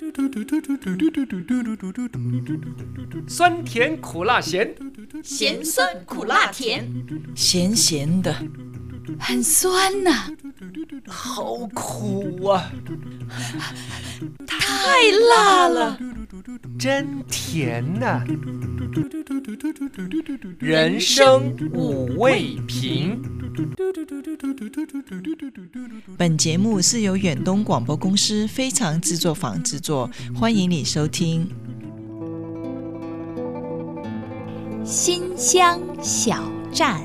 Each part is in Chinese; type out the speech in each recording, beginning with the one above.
酸甜苦辣咸， 咸酸苦辣甜， 咸咸的，很酸呐、 好苦啊！ 太辣了， 真甜呐、人生五味瓶。 本节目是由远东广播公司非常制作坊制作，欢迎你收听。 新乡小站。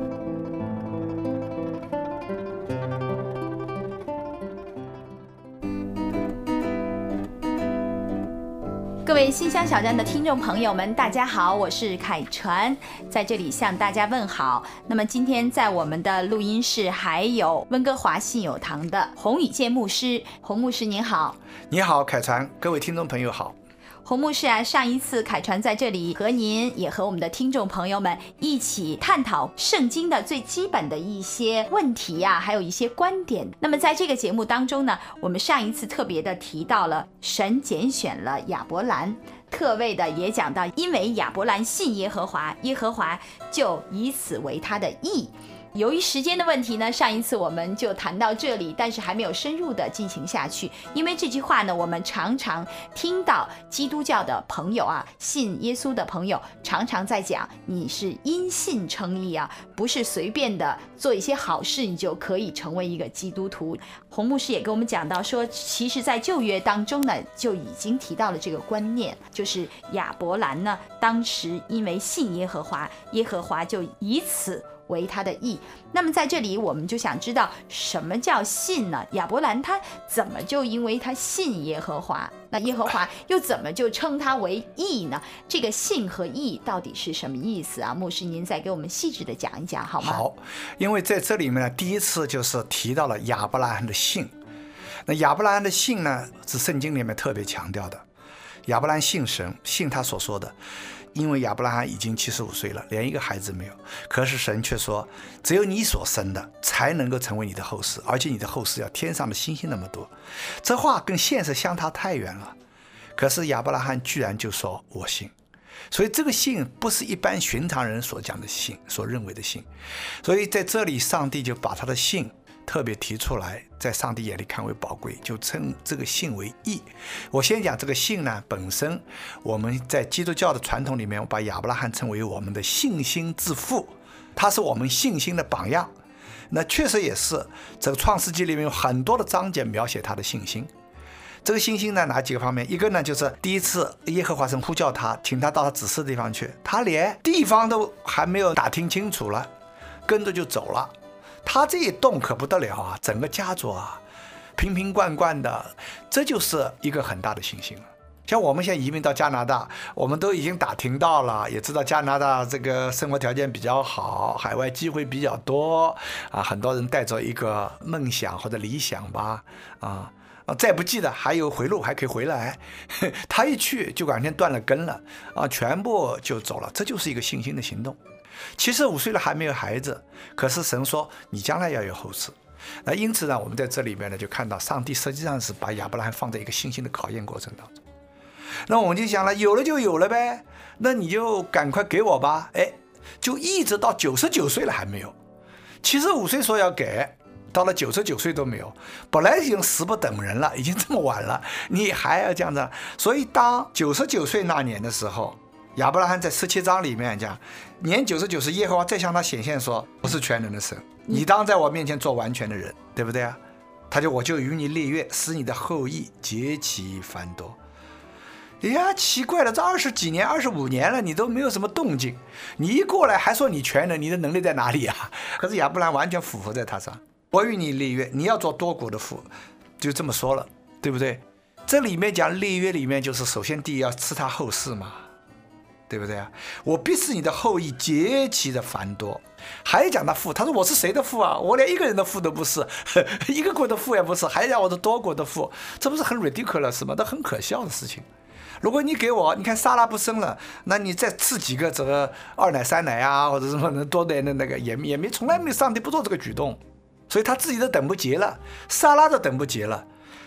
各位新乡小站的听众朋友们，大家好，我是凯传，在这里向大家问好。那么今天在我们的录音室还有温哥华信友堂的洪宇健牧师，洪牧师您好。 你好，凯传，各位听众朋友好。 洪牧师啊，上一次凯传在这里和您也和我们的听众朋友们一起探讨圣经的最基本的一些问题啊，还有一些观点。那么在这个节目当中呢，我们上一次特别的提到了神拣选了亚伯兰，特为的也讲到，因为亚伯兰信耶和华，耶和华就以此为他的义。由于时间的问题呢，上一次我们就谈到这里，但是还没有深入的进行下去。因为这句话呢，我们常常听到基督教的朋友啊，信耶稣的朋友常常在讲，你是因信称义啊，不是随便的做一些好事你就可以成为一个基督徒。洪牧师也跟我们讲到说，其实在旧约当中呢，就已经提到了这个观念，就是亚伯兰呢，当时因为信耶和华，耶和华就以此为他的义。那么在这里我们就想知道什么叫信呢？亚伯兰他怎么就因为他信耶和华，那耶和华又怎么就称他为义呢？这个信和义到底是什么意思啊？牧师您再给我们细致的讲一讲好吗？ 好，因为在这里面呢，第一次就是提到了亚伯拉罕的信。那亚伯拉罕的信呢，是圣经里面特别强调的。亚伯拉罕信神，信他所说的。因为亚伯拉罕已经75岁了，连一个孩子没有，可是神却说，只有你所生的才能够成为你的后世，而且你的后世要天上的星星那么多。这话跟现实相差太远了，可是亚伯拉罕居然就说我信。所以这个信不是一般寻常人所讲的信，所认为的信。所以在这里上帝就把他的信特别提出来，在上帝眼里看为宝贵，就称这个信为义。我先讲这个信呢，本身我们在基督教的传统里面，我把亚伯拉罕称为我们的信心之父，他是我们信心的榜样。那确实也是，这个创世纪里面有很多的章节描写他的信心。这个信心呢，哪几个方面？一个呢，就是第一次耶和华神呼叫他，请他到他指示的地方去，他连地方都还没有打听清楚了，跟着就走了。他这一动可不得了啊，整个家族啊瓶瓶罐罐的，这就是一个很大的信心了。像我们现在移民到加拿大，我们都已经打听到了，也知道加拿大这个生活条件比较好，海外机会比较多啊，很多人带着一个梦想或者理想吧啊，再不济的还有回路，还可以回来。他一去就完全断了根了啊，全部就走了，这就是一个信心的行动。75岁了还没有孩子，可是神说你将来要有后世。那因此呢，我们在这里面呢就看到上帝实际上是把亚伯拉罕放在一个信心的考验过程当中。那我们就想了，有了就有了呗，那你就赶快给我吧。就一直到99岁了还没有，75岁说要给，到了99岁都没有，本来已经时不等人了，已经这么晚了，你还要这样子。所以当99岁那年的时候，亚伯拉罕在17章里面讲，年99时耶和华再向他显现说，我是全能的神，你当在我面前做完全的人，对不对啊？我就与你立约，使你的后裔极其繁多。呀，奇怪了，这20几年25年了，你都没有什么动静，你一过来还说你全能，你的能力在哪里啊？可是亚伯拉罕完全俯伏在他上，我与你立约，你要做多国的父，就这么说了，对不对？这里面讲立约里面，就是首先第一要赐他后世嘛，对不对啊？我必使你的后裔极其的繁多。还讲他父，他说我是谁的父啊？我连一个人的父都不是，一个国的父也不是，还讲我是多国的父，这不是很 ridiculous 吗？这很可笑的事情。如果你给我，你看撒拉不生了，那你再赐几个这个2奶3奶啊，或者什么多奶的那个，也没从来没，上帝不做这个举动，所以他自己都等不及了，撒拉都等不及了。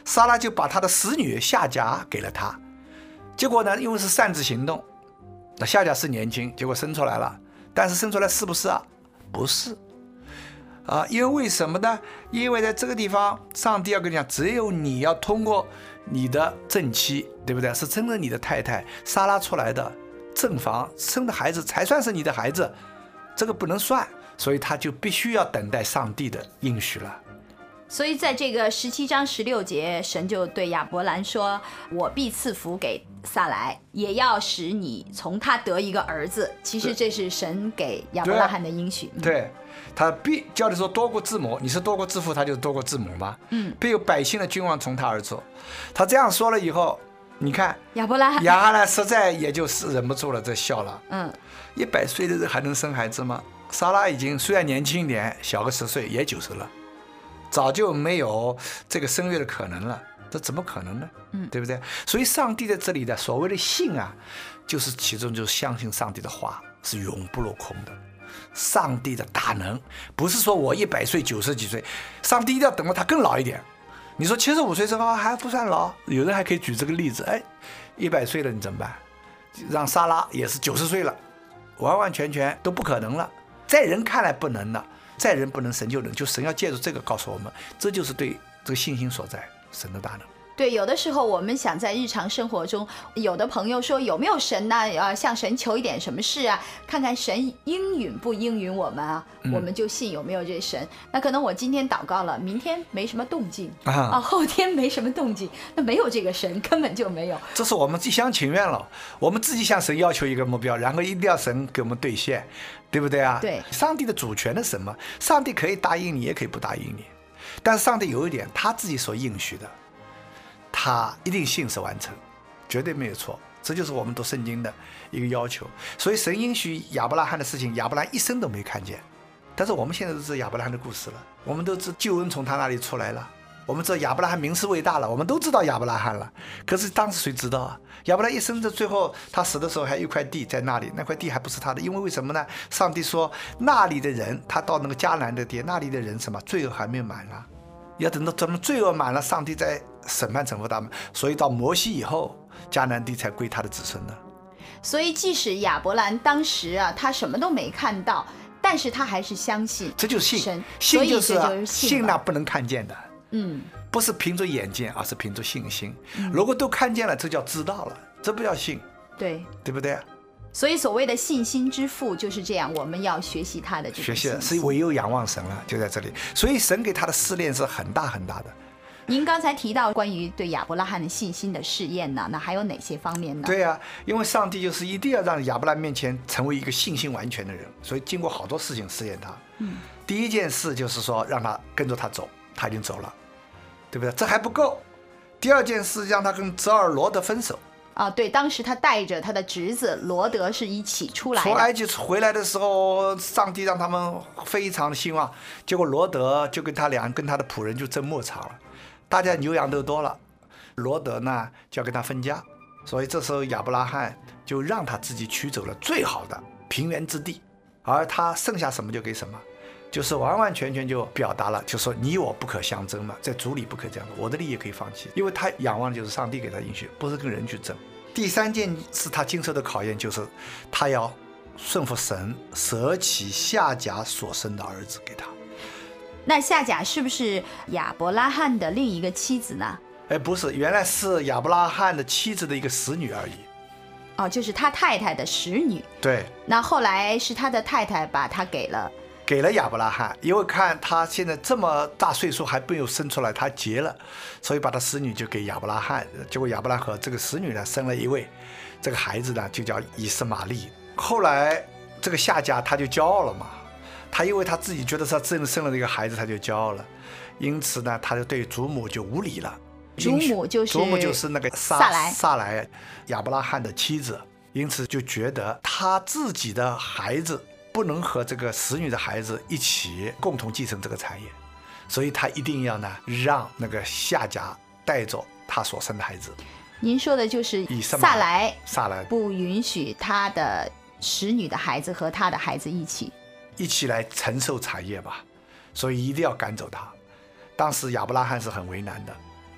撒拉就把他的使女夏甲给了他。结果呢，因为是擅自行动，那夏甲是年轻，结果生出来了，但是生出来是不是啊？不是啊，因为为什么呢？因为在这个地方，上帝要跟你讲，只有你要通过你的正妻，对不对？是真正你的太太撒拉出来的正房生的孩子才算是你的孩子，这个不能算，所以他就必须要等待上帝的应许了。 所以在这个17章16节，神就对亚伯兰说：“我必赐福给撒来，也要使你从他得一个儿子。”其实这是神给亚伯拉罕的应许。 对，他必叫你说多国之母，你是多国之父，他就是多国之母嘛。必有百姓的君王从他而出。他这样说了以后，你看亚伯拉罕实在也就是忍不住了，这笑了。100岁的人还能生孩子吗？撒拉已经虽然年轻一点，小个10岁，也90了。早就没有这个生育的可能了，这怎么可能呢？对不对？所以上帝在这里的所谓的信啊，就是其中就是相信上帝的话是永不落空的。上帝的大能不是说我100岁90几岁，上帝一定要等到他更老一点。你说75岁生还不算老，有人还可以举这个例子，100岁了你怎么办？让撒拉也是90岁了，完完全全都不可能了，在人看来不能了。在人不能，神就能，就神要借助这个告诉我们，这就是对这个信心所在，神的大能。 对，有的时候我们想在日常生活中，有的朋友说有没有神呢？向神求一点什么事啊，看看神应允不应允我们啊，我们就信有没有这神。那可能我今天祷告了，明天没什么动静后天没什么动静，那没有这个神，根本就没有。 这是我们一厢情愿了，我们自己向神要求一个目标，然后一定要神给我们兑现，对不对啊？ 对， 上帝的主权的什么？上帝可以答应你，也可以不答应你，但是上帝有一点，他自己所应许的。他一定信实完成，绝对没有错，这就是我们读圣经的一个要求。所以神应许亚伯拉罕的事情，亚伯拉罕一生都没看见，但是我们现在都知道亚伯拉罕的故事了，我们都知道救恩从他那里出来了，我们知道亚伯拉罕名声伟大了，我们都知道亚伯拉罕了。可是当时谁知道啊？亚伯拉罕一生的最后，他死的时候还有一块地在那里，那块地还不是他的，因为什么呢？上帝说那里的人，他到那个迦南的地，那里的人什么罪恶还没满啊，要等到咱们罪恶满了，上帝再审判惩罚他们，所以到摩西以后，迦南地才归他的子孙呢。 所以即使亚伯兰当时啊，他什么都没看到，但是他还是相信， 这就是信神， 信就是信那不能看见的，不是凭着眼见，而是凭着信心。如果都看见了，这叫知道了，这不叫信， 对不对？ 所以所谓的信心之父就是这样，我们要学习他的这个学习是唯有仰望神了，就在这里。所以神给他的试炼是很大很大的。 您刚才提到关于对亚伯拉罕的信心的试验呢，那还有哪些方面呢？ 对啊，因为上帝就是一定要让亚伯拉罕面前成为一个信心完全的人，所以经过好多事情试验他。第一件事就是说让他跟着他走，他已经走了，对不对？这还不够。第二件事让他跟侄儿罗德分手。 对，当时他带着他的侄子罗德是一起出来的。 从埃及回来的时候，上帝让他们非常的兴旺，结果罗德就跟他的仆人就争牧场了，大家牛羊都多了，罗德呢就要跟他分家，所以这时候亚伯拉罕就让他自己取走了最好的平原之地，而他剩下什么就给什么，就是完完全全就表达了，就说你我不可相争嘛，在主里不可这样，我的利益可以放弃，因为他仰望的就是上帝给他应许，不是跟人去争。第三件是他经受的考验，就是他要顺服神，舍弃夏甲所生的儿子给他。 那夏甲是不是亚伯拉罕的另一个妻子呢？ 不是，原来是亚伯拉罕的妻子的一个使女而已。 就是他太太的使女。 对。 那后来是他的太太把他给了亚伯拉罕，因为看他现在这么大岁数还没有生出来，他结了，所以把他使女就给亚伯拉罕。结果亚伯拉罕和这个使女呢生了一位，这个孩子呢就叫以实玛利。后来这个夏甲他就骄傲了嘛，他因为他自己觉得他真的生了这个孩子，他就骄傲了，因此呢他就对祖母就无礼了。 祖母就是那个撒来，亚伯拉罕的妻子，因此就觉得他自己的孩子不能和这个使女的孩子一起共同继承这个产业，所以他一定要呢让那个夏甲带走他所生的孩子。 您说的就是撒来不允许他的使女的孩子和他的孩子一起来承受产业吧，所以一定要赶走他。当时亚伯拉罕是很为难的，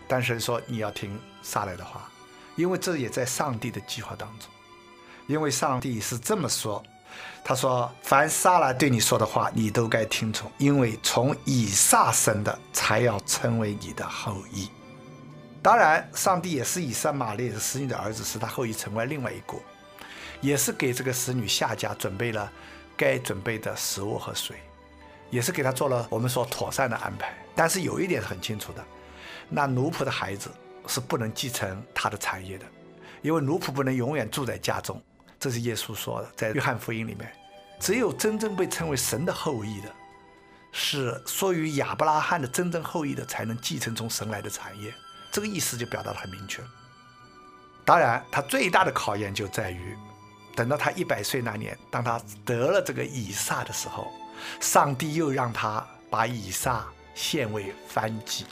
但神说你要听撒来的话，因为这也在上帝的计划当中。因为上帝是这么说，他说凡撒拉对你说的话你都该听从，因为从以撒生的才要成为你的后裔。当然上帝也是以撒玛利的使女的儿子，使他后裔成为另外一国，也是给这个使女夏甲准备了该准备的食物和水，也是给他做了我们说妥善的安排。但是有一点是很清楚的，那奴仆的孩子是不能继承他的产业的，因为奴仆不能永远住在家中，这是耶稣说的，在约翰福音里面，只有真正被称为神的后裔的，是属于亚伯拉罕的真正后裔的，才能继承从神来的产业。这个意思就表达得很明确。当然他最大的考验就在于等到他100岁那年，当他得了这个以撒的时候，上帝又让他把以撒献为燔祭。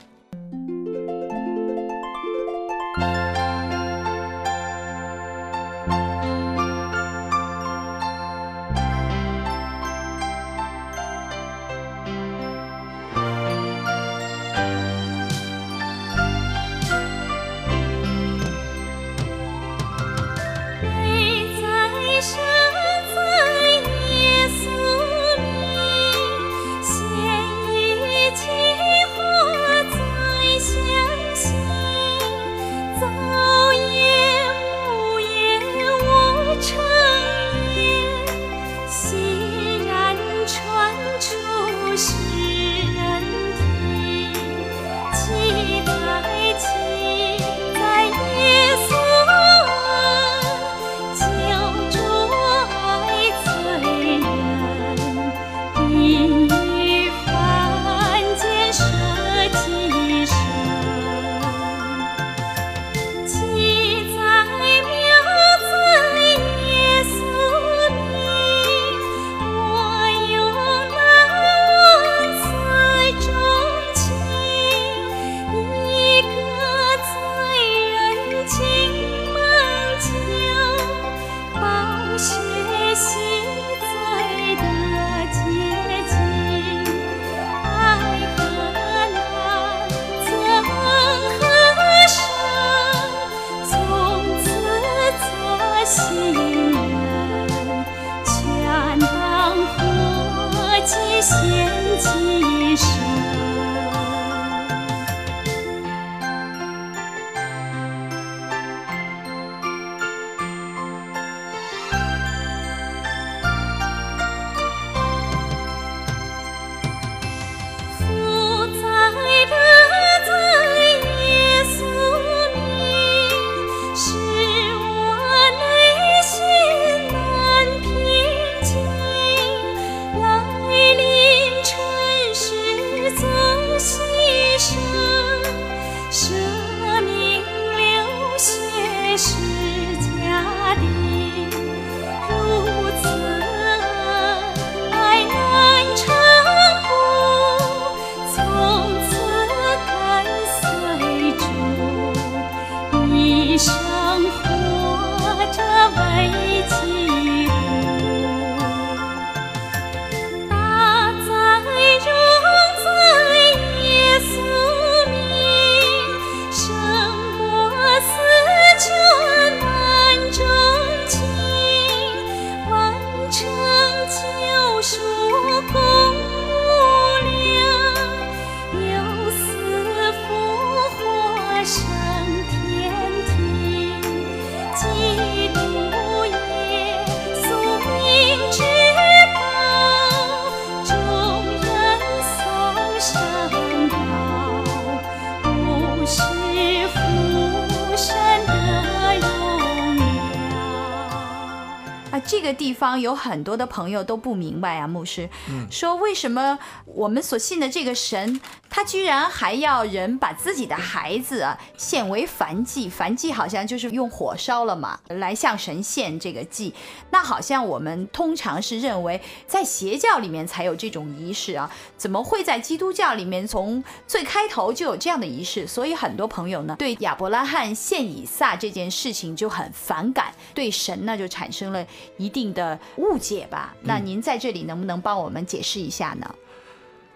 这个地方有很多的朋友都不明白啊，牧师，说为什么我们所信的这个神，他居然还要人把自己的孩子啊献为燔祭？燔祭好像就是用火烧了嘛，来向神献这个祭。那好像我们通常是认为在邪教里面才有这种仪式啊，怎么会在基督教里面从最开头就有这样的仪式？所以很多朋友呢对亚伯拉罕献以撒这件事情就很反感，对神呢就产生了一定的误解吧。那您在这里能不能帮我们解释一下呢？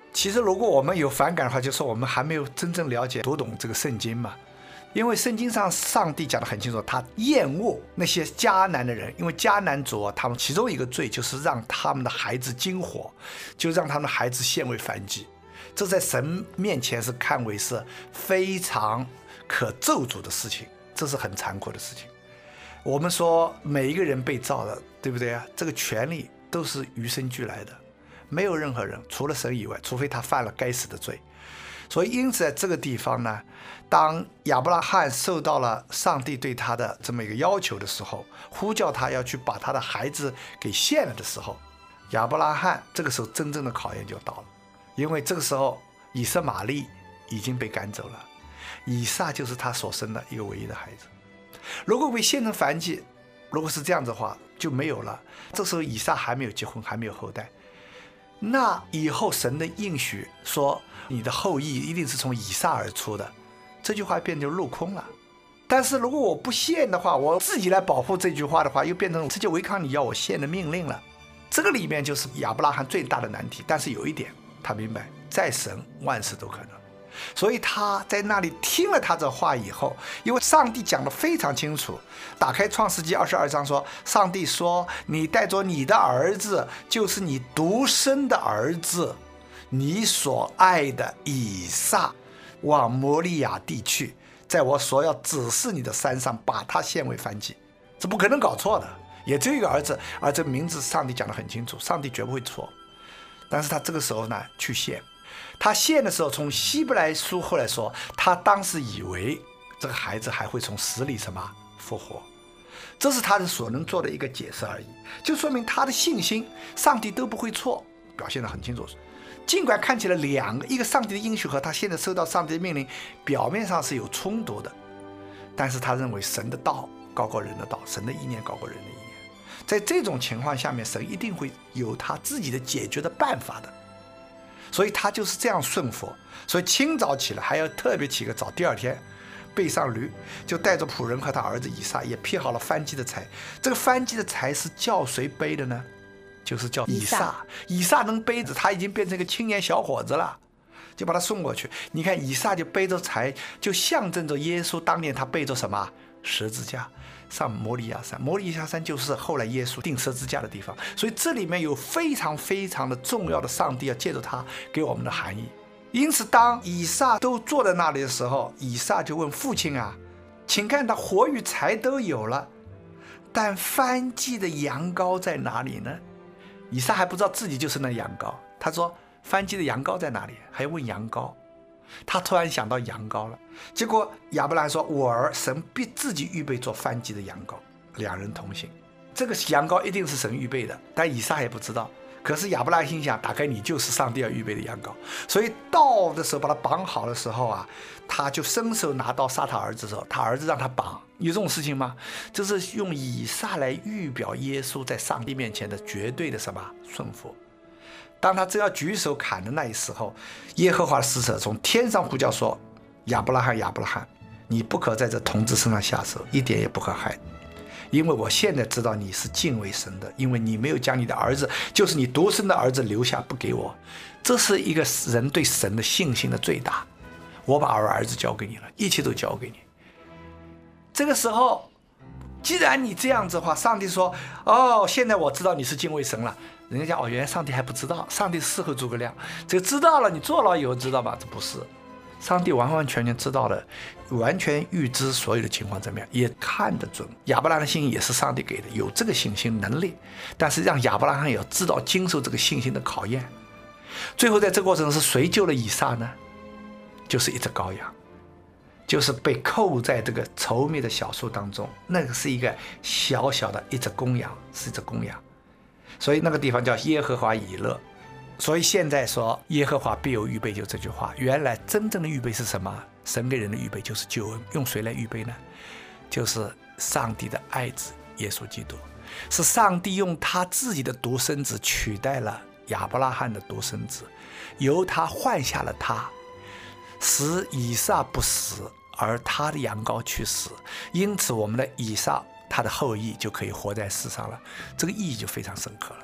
其实如果我们有反感的话，就说我们还没有真正了解读懂这个圣经嘛。因为圣经上上帝讲得很清楚，他厌恶那些迦南的人，因为迦南族他们其中一个罪就是让他们的孩子经火，就让他们的孩子献为燔祭，这在神面前是看为是非常可咒诅的事情，这是很残酷的事情。我们说每一个人被造的，对不对啊？这个权利都是与生俱来的，没有任何人除了神以外，除非他犯了该死的罪。所以因此在这个地方呢，当亚伯拉罕受到了上帝对他的这么一个要求的时候，呼叫他要去把他的孩子给献了的时候，亚伯拉罕这个时候真正的考验就到了。因为这个时候以实玛利已经被赶走了，以撒就是他所生的一个唯一的孩子。如果被献成燔祭，如果是这样子的话就没有了。这时候以撒还没有结婚，还没有后代，那以后神的应许说你的后裔一定是从以撒而出的，这句话变成落空了。但是如果我不献的话，我自己来保护这句话的话，又变成直接违抗你要我献的命令了。这个里面就是亚伯拉罕最大的难题。但是有一点他明白，在神万事都可能，所以他在那里听了他这话以后，因为上帝讲得非常清楚，打开创世纪22章说，上帝说你带着你的儿子，就是你独生的儿子，你所爱的以撒，往摩利亚地去，在我所要指示你的山上把他献为燔祭。这不可能搞错的，也只有一个儿子，而这名字上帝讲得很清楚，上帝绝不会错。但是他这个时候呢去献，他献的时候，从希伯来书后来说，他当时以为这个孩子还会从死里什么复活，这是他的所能做的一个解释而已，就说明他的信心上帝都不会错，表现得很清楚。尽管看起来两个，一个上帝的应许和他现在收到上帝的命令表面上是有冲突的，但是他认为神的道高过人的道，神的意念高过人的意念。在这种情况下面，神一定会有他自己的解决的办法的，所以他就是这样顺服。所以清早起来还要特别起个早，第二天背上驴，就带着仆人和他儿子以撒，也劈好了燔祭的柴。这个燔祭的柴是叫谁背的呢？就是叫以撒。以撒能背着，他已经变成一个青年小伙子了，就把他送过去。你看以撒就背着柴，就象征着耶稣当年他背着什么十字架上摩利亚山。摩利亚山就是后来耶稣钉十字架的地方，所以这里面有非常非常的重要的上帝要借着他给我们的含义。因此当以撒都坐在那里的时候，以撒就问父亲啊，请看他火与柴都有了，但燔祭的羊羔在哪里呢？以撒还不知道自己就是那羊羔，他说燔祭的羊羔在哪里，还要问羊羔。他突然想到羊羔了，结果亚伯拉罕说，我儿，神必自己预备做燔祭的羊羔，两人同行。这个羊羔一定是神预备的，但以撒也不知道。可是亚伯拉罕心想，打开你就是上帝要预备的羊羔。所以到的时候把他绑好的时候啊，他就伸手拿刀杀他儿子的时候，他儿子让他绑，有这种事情吗？这是用以撒来预表耶稣在上帝面前的绝对的什么顺服。当他正要举手砍的那一时候，耶和华的使者从天上呼叫说，亚伯拉罕，亚伯拉罕，你不可在这童子身上下手，一点也不可害，因为我现在知道你是敬畏神的，因为你没有将你的儿子，就是你独生的儿子留下不给我。这是一个人对神的信心的最大，我把儿子交给你了，一切都交给你。这个时候既然你这样子的话，上帝说，哦，现在我知道你是敬畏神了。人家讲，哦，原来上帝还不知道，上帝事后诸葛亮，这个知道了，你坐牢以后知道吧？这不是，上帝完完全全知道了，完全预知所有的情况怎么样，也看得准。亚伯拉罕的信心也是上帝给的，有这个信心能力，但是让亚伯拉罕也要知道经受这个信心的考验。最后在这个过程中是谁救了以撒呢？就是一只羔羊，就是被扣在这个稠密的小树当中，那个是一个小小的一只公羊，是一只公羊，所以那个地方叫耶和华以勒。所以现在说耶和华必有预备，就这句话，原来真正的预备是什么？神给人的预备就是救恩。用谁来预备呢？就是上帝的爱子耶稣基督，是上帝用他自己的独生子取代了亚伯拉罕的独生子，由他换下了他，使以撒不死，而他的羊羔去死，因此我们的以撒他的后裔就可以活在世上了。这个意义就非常深刻了。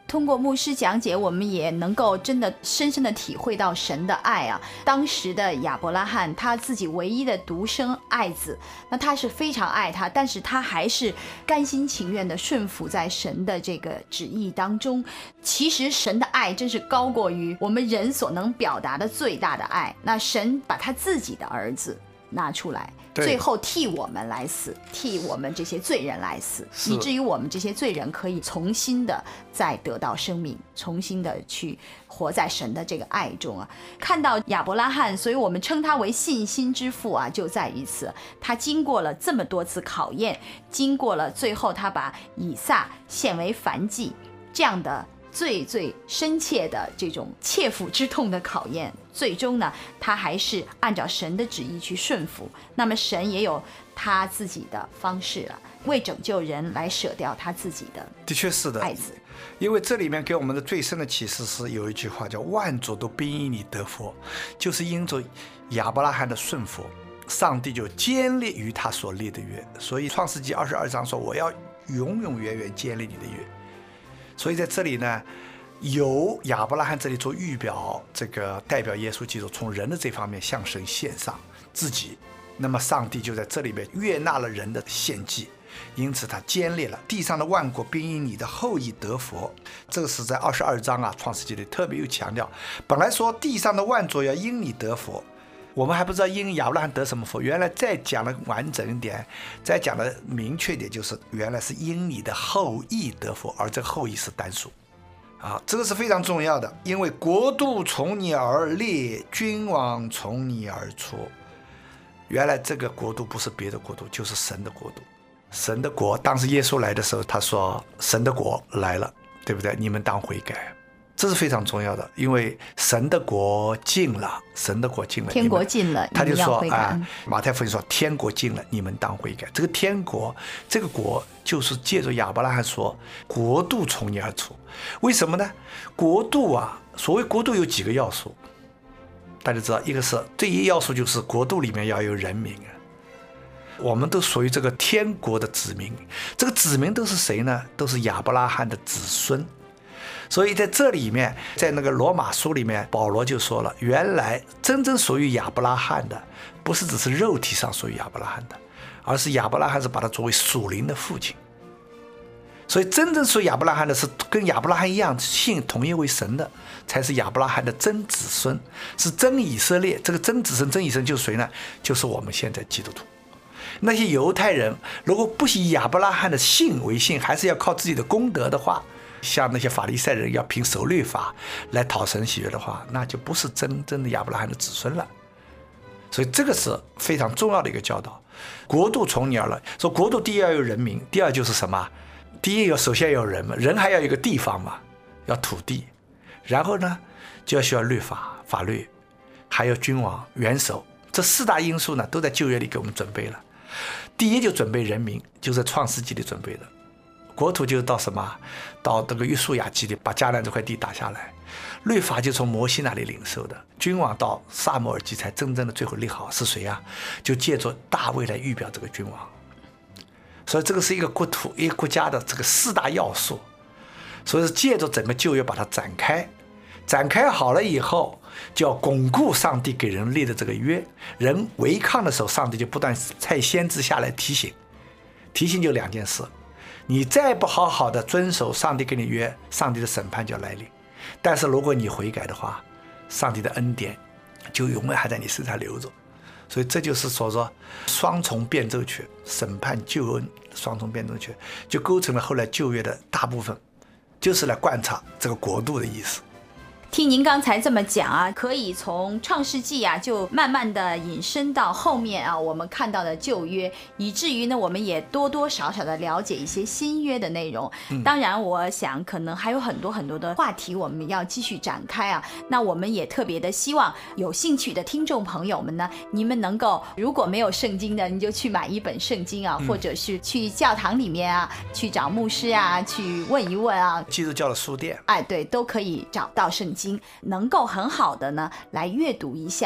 通过牧师讲解，我们也能够真的深深的体会到神的爱啊。当时的亚伯拉罕，他自己唯一的独生爱子，那他是非常爱他，但是他还是甘心情愿的顺服在神的这个旨意当中。其实神的爱真是高过于我们人所能表达的最大的爱。那神把他自己的儿子拿出来，最后替我们来死，替我们这些罪人来死，以至于我们这些罪人可以重新的再得到生命，重新的去活在神的这个爱中啊。看到亚伯拉罕，所以我们称他为信心之父啊，就在于此，他经过了这么多次考验，经过了最后他把以撒献为燔祭这样的最最深切的这种切肤之痛的考验，最终呢，他还是按照神的旨意去顺服。那么神也有他自己的方式了，为拯救人来舍掉他自己的的确是的爱子。 因为这里面给我们的最深的启示是有一句话叫万族都必因你得福，就是因着亚伯拉罕的顺服，上帝就坚立于他所立的约。所以创世纪22章说，我要永永远远坚立你的约。所以在这里呢，由亚伯拉罕这里做预表，这个代表耶稣基督从人的这方面向神献上自己，那么上帝就在这里面悦纳了人的献祭，因此他坚立了地上的万国必因你的后裔得福。这个是在22章啊，创世纪里特别有强调，本来说地上的万族要因你得福，我们还不知道因亚伯拉罕得什么福，原来再讲的完整一点，再讲的明确一点，就是原来是因你的后裔得福，而这个后裔是单数啊，这个是非常重要的。因为国度从你而立，君王从你而出。原来这个国度不是别的国度，就是神的国度。神的国，当时耶稣来的时候，他说神的国来了，对不对？你们当悔改。这是非常重要的，因为神的国近了，神的国近了， 天国近了， 他就说马太福音说天国近了，你们当悔改。这个天国，这个国就是借着亚伯拉罕说国度从你而出。为什么呢？国度啊，所谓国度有几个要素，大家知道，一个是第一要素就是国度里面要有人民啊，我们都属于这个天国的子民。这个子民都是谁呢？都是亚伯拉罕的子孙。所以在这里面，在那个罗马书里面，保罗就说了，原来真正属于亚伯拉罕的，不是只是肉体上属于亚伯拉罕的，而是亚伯拉罕是把他作为属灵的父亲。所以真正属于亚伯拉罕的是跟亚伯拉罕一样信同一位神的，才是亚伯拉罕的真子孙，是真以色列。这个真子孙、真以色列就是谁呢？就是我们现在基督徒。那些犹太人如果不以亚伯拉罕的信为信，还是要靠自己的功德的话，像那些法利赛人要凭守律法来讨神喜悦的话，那就不是真正的亚伯拉罕的子孙了。所以这个是非常重要的一个教导。国度从你而来，说国度第一要有人民，第二就是什么？第一首先要有人嘛，人还要有一个地方嘛，要土地，然后呢就要需要律法、法律，还有君王、元首，这四大因素呢都在旧约里给我们准备了。第一就准备人民，就在创世纪里准备的。国土就到什么？到这个约书亚记里把迦南这块地打下来。律法就从摩西那里领受的。君王到撒母耳记才真正的最后立好，是谁啊？就借着大卫来预表这个君王。所以这个是一个国土、一个国家的这个四大要素。所以是借着整个旧约把它展开，展开好了以后，就要巩固上帝给人立的这个约。人违抗的时候，上帝就不断派先知下来提醒。提醒就两件事。你再不好好的遵守上帝给你约，上帝的审判就要来临。但是如果你悔改的话，上帝的恩典就永远还在你身上留着。所以这就是所说双重变奏曲，审判救恩双重变奏曲，就构成了后来旧约的大部分，就是来观察这个国度的意思。 听您刚才这么讲啊，可以从创世纪啊就慢慢的引申到后面啊我们看到的旧约，以至于呢我们也多多少少的了解一些新约的内容。当然我想可能还有很多很多的话题我们要继续展开啊。那我们也特别的希望有兴趣的听众朋友们呢，你们能够如果没有圣经的，你就去买一本圣经啊，或者是去教堂里面啊去找牧师啊去问一问啊， 基督教的书店， 对，都可以找到圣经，能够很好的呢来阅读一下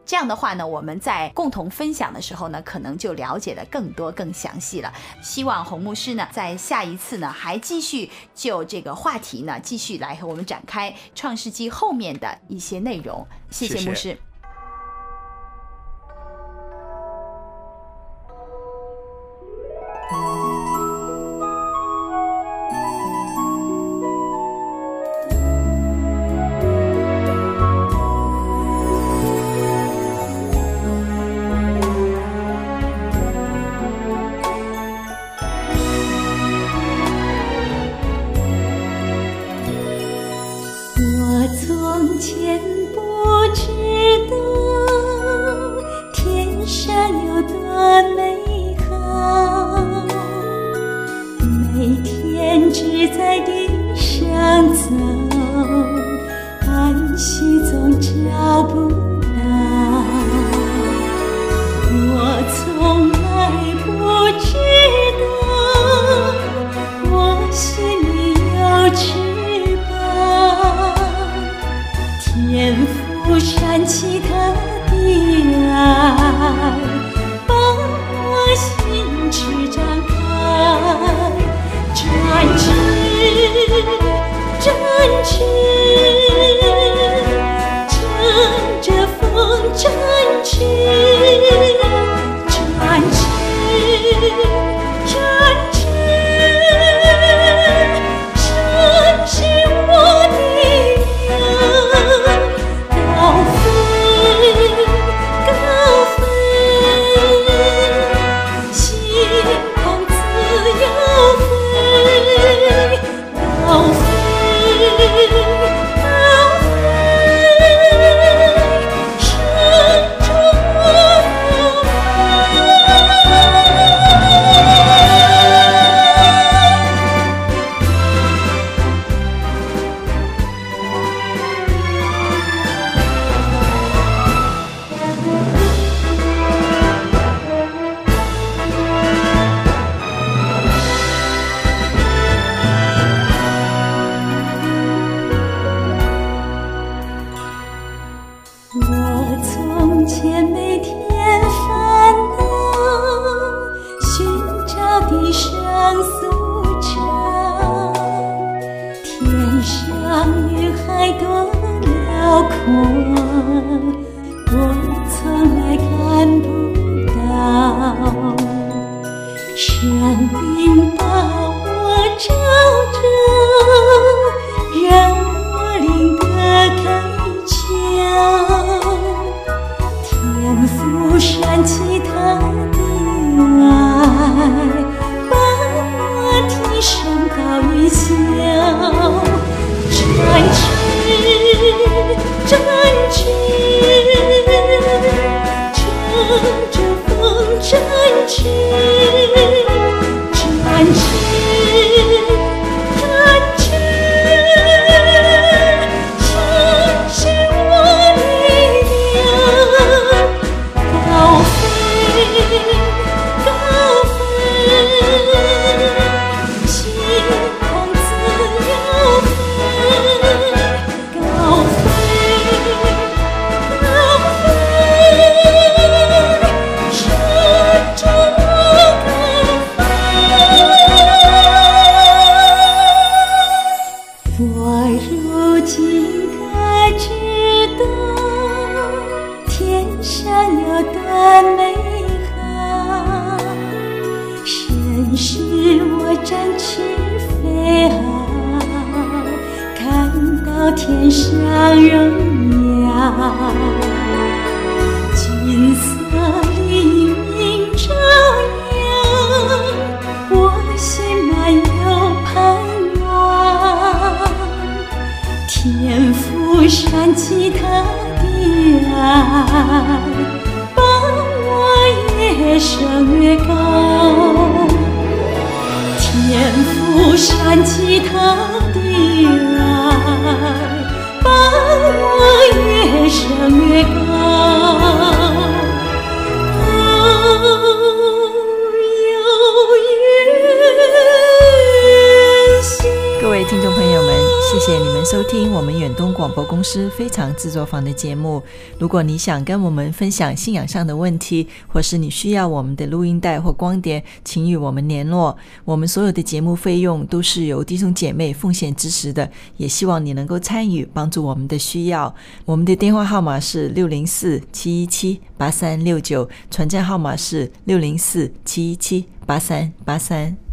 这样的话呢，我们在共同分享的时候呢，可能就了解的更多更详细了。希望洪牧师呢在下一次呢还继续就这个话题呢继续来和我们展开创世纪后面的一些内容。谢谢牧师。 从前不知道天上有多美好，每天只在地上走，安息总找不到。我从来不知道我心里有翅膀，天父煽起他的爱，把我心翅张开，展翅，展翅，乘着风展翅，展翅，展翅，展翅我的高飞，高飞，星空自由飞，高飞，高飞，神中我我从前每天烦恼，寻找地上诉求，天上云海多辽阔，我从来看不到。生命把我照着，让我灵得开窍，天父煽起他的爱，把我提升高云霄，展翅，展翅，乘着风展翅，展翅，展翅，展翅我力量，高飞，高飞，星空自由飞，高飞，高飞，神中我高飞。我如今可知道天上有多美好，神使我展翅飞翱，看到天上荣耀，金色黎明照耀，我心满有盼望，天父煽起他的爱，把我越升越高，天父煽起他的爱，把我越升越高。 各位听众朋友们， 谢谢你们收听我们远东广播公司非常制作坊的节目。如果你想跟我们分享信仰上的问题，或是你需要我们的录音带或光碟，请与我们联络。我们所有的节目费用都是由弟兄姐妹奉献支持的，也希望你能够参与帮助我们的需要。我们的电话号码是604-717-8369，传真号码是604-717-8383。